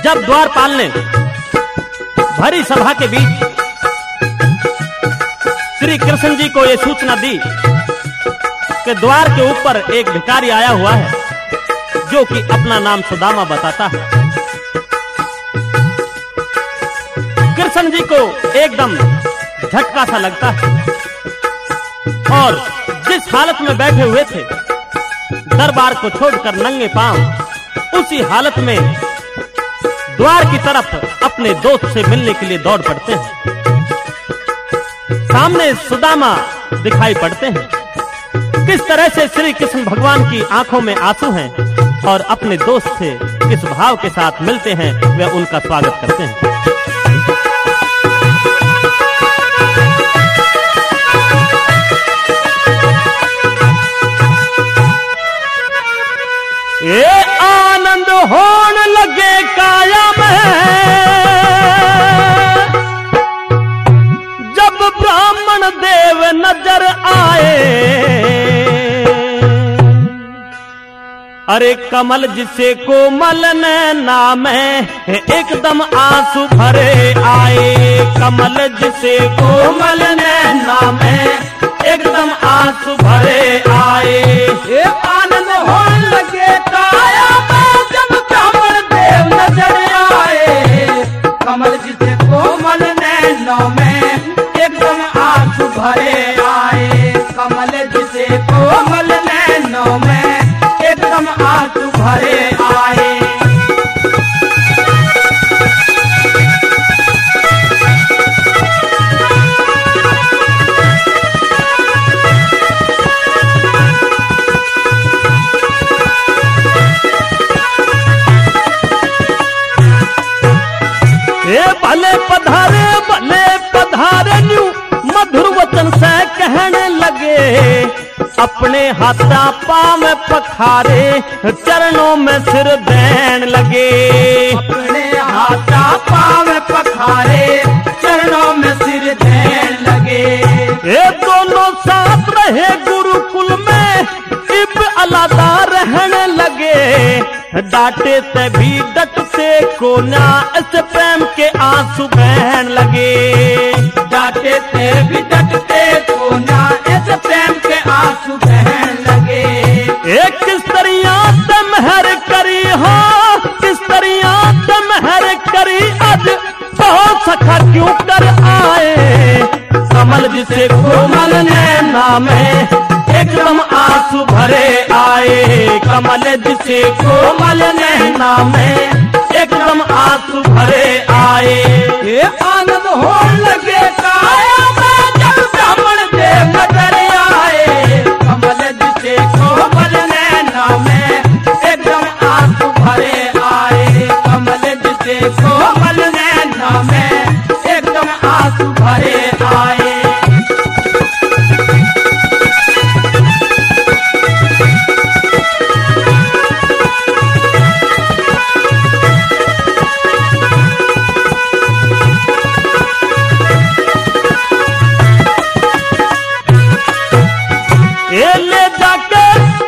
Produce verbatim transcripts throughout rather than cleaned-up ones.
जब द्वारपाल ने भरी सभा के बीच श्री कृष्ण जी को यह सूचना दी कि द्वार के ऊपर एक भिखारी आया हुआ है जो कि अपना नाम सुदामा बताता है। कृष्ण जी को एकदम झटका सा लगता है और जिस हालत में बैठे हुए थे दरबार को छोड़कर नंगे पांव उसी हालत में द्वार की तरफ अपने दोस्त से मिलने के लिए दौड़ पड़ते हैं। सामने सुदामा दिखाई पड़ते हैं। किस तरह से श्री कृष्ण भगवान की आंखों में आंसू हैं और अपने दोस्त से किस भाव के साथ मिलते हैं वे उनका स्वागत करते हैं। ये आनंद होने लगे काया में जब ब्राह्मण देव नजर आए। अरे कमल जिसे कोमल नैना में एकदम आंसू भरे आए। कमल जिसे कोमल नैना में एकदम आंसू भरे आए। ये आनंद होने लगे काया में जब ब्राह्मण देव नजर आए। कमल जिसे कोमल नैनों में एकदम आंसू भरे आए। कमल जिसे कोमल नैनों में एकदम आंसू भरे आए। भले पधारे भले पधारे न्यू मधुर वचन से कहने लगे। अपने हाथा पाँव में पखारे चरणों में सिर देने लगे। अपने हाथा पाँव में पखारे चरणों में सिर देने लगे। ये दोनों साथ रहे गुरुकुल में इब अलग रहने लगे। डांटे से भी डटते को ना इस प्रेम के आंसू बहन लगे। डांटे से भी डटते को ना इस प्रेम के आंसू बहन लगे। एक किस तरिया से मेहर करी हो किस तरिया से मेहर करी आज बहुत सखा क्यों कर आए। कमल जिसे कोमल नैना में एकदम आंसू भरे आए। कमल जिसे कोमल नैना में एकदम आंसू भरे आए। ये आनंद होने लगे काया में जब ब्राह्मण देव नजर आए। कमल जिसे कोमल नैना में एकदम आंसू भरे आए। कमल जिसे कोमल नैना में एकदम आंसू भरे आए। ले जाके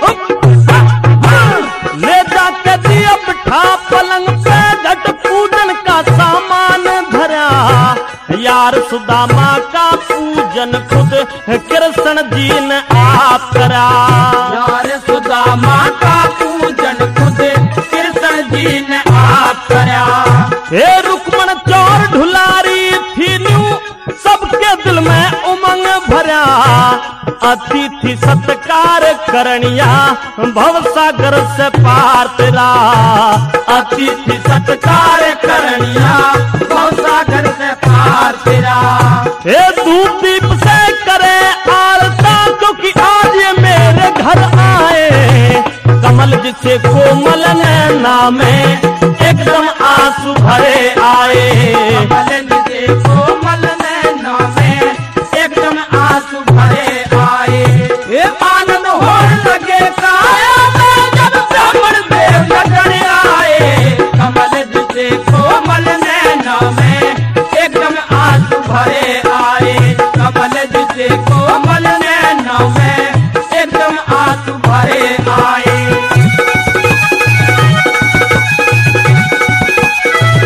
ले जाके दिया बिठा पलंग पे झट पूजन का सामान धरा। यार सुदामा का पूजन खुद कृष्ण जी ने आप करा। यार सुदामा का पूजन खुद कृष्ण जी ने आप करा। हे रुक्मण चौर ढुलारी थी न्यू सबके दिल में उमंग भरा। अतिथि सत्कार करनिया भव सागर से पार तेरा। अतिथि सत्कार करनिया भव सागर से पार तेरा। हे धूप दीप से करे आरता क्योंकि आज ये मेरे घर आए। कमल जिसे कोमल नैना में एकदम आंसू भरे आए। कमल जिसे कोमल नैना में एकदम आंसू भरे आए। ये आनंद होने लगे काया में जब ब्राह्मण देव नजर आए। कमल जिसे कोमल नैना में एकदम आंसू भरे आए। कमल जिसे कोमल नैना में एकदम आंसू भरे आए।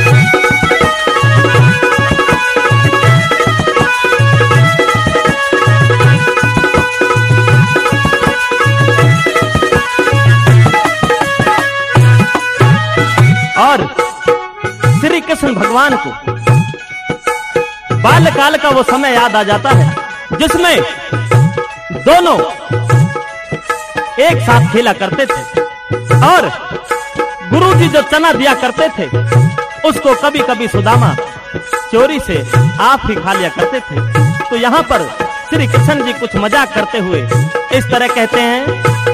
और श्री कृष्ण भगवान को बाल्यकाल का वो समय याद आ जाता है जिसमें दोनों एक साथ खेला करते थे और गुरुजी जो चना दिया करते थे उसको कभी कभी सुदामा चोरी से आप ही खा लिया करते थे। तो यहाँ पर श्री कृष्ण जी कुछ मजाक करते हुए इस तरह कहते हैं,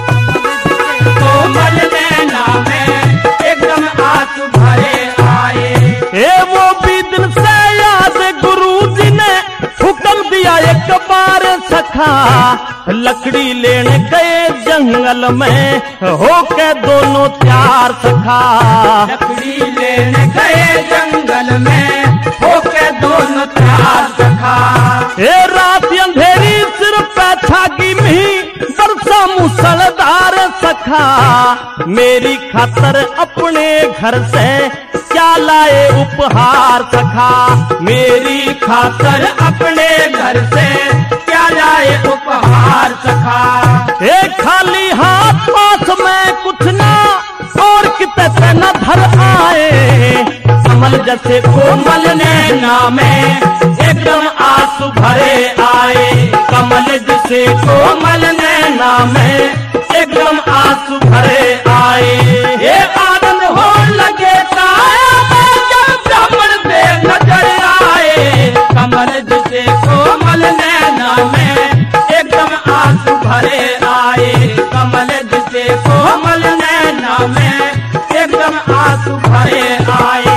कोमल नैना में एकदम आंसू भरे आए। ए वो भी दिन से याद गुरुजी ने हुक्म दिया एक बार सखा, लकड़ी लेने गए जंगल में होके दोनों त्यार सखा। लकड़ी लेने गए जंगल में होके दोनों त्यार सखा। ए रात अंधेरी सिर पे छागी में बरसा मूसलधार सखा, मेरी खातर अपने घर से क्या लाए उपहार सखा। मेरी खातर अपने घर से क्या लाए उपहार सखा। ए खाली हाथ पास में कुछ ना और कितने न धर आए, कमल जैसे कोमल नैना में एकदम आंसू भरे आए। कमल जैसे कोमल नैना में एकदम आंसू भरे आए। ये आनंद हो लगे काया में जब ब्राह्मण देव नजर आए। कमल जैसे कोमल नैना में एकदम आंसू भरे आए। कमल जैसे कोमल नैना में एकदम आंसू भरे आए।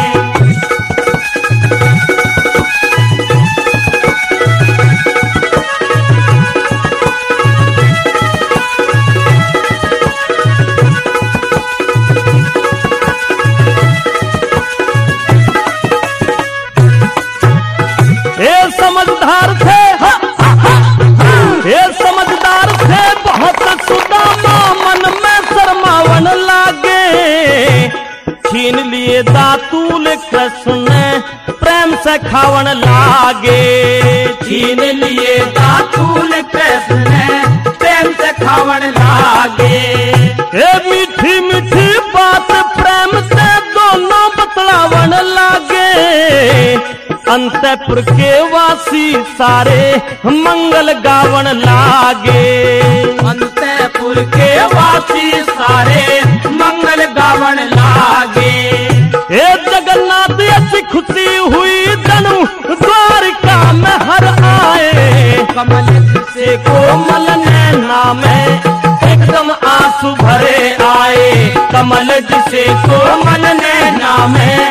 समझदार थे, ये समझदार थे बहुत सुदामा, मन में शर्मावन लागे। छीन लिए दातूल कृष्ण प्रेम से खावन लागे। छीन लिए दातूल कृष्ण प्रेम से खावन लागे। ये मीठी मीठी बात प्रेम से दोनों बतलावन लागे। अंतपुर के वासी सारे मंगल गावन लागे। अंतपुर के वासी सारे मंगल गावन लागे। ए जगन्नाथ ऐसी खुशी हुई धनु द्वारिका में हर आए। कमल से कोमल नैना में एकदम आंसू भरे आए। कमल से कोमल नैना में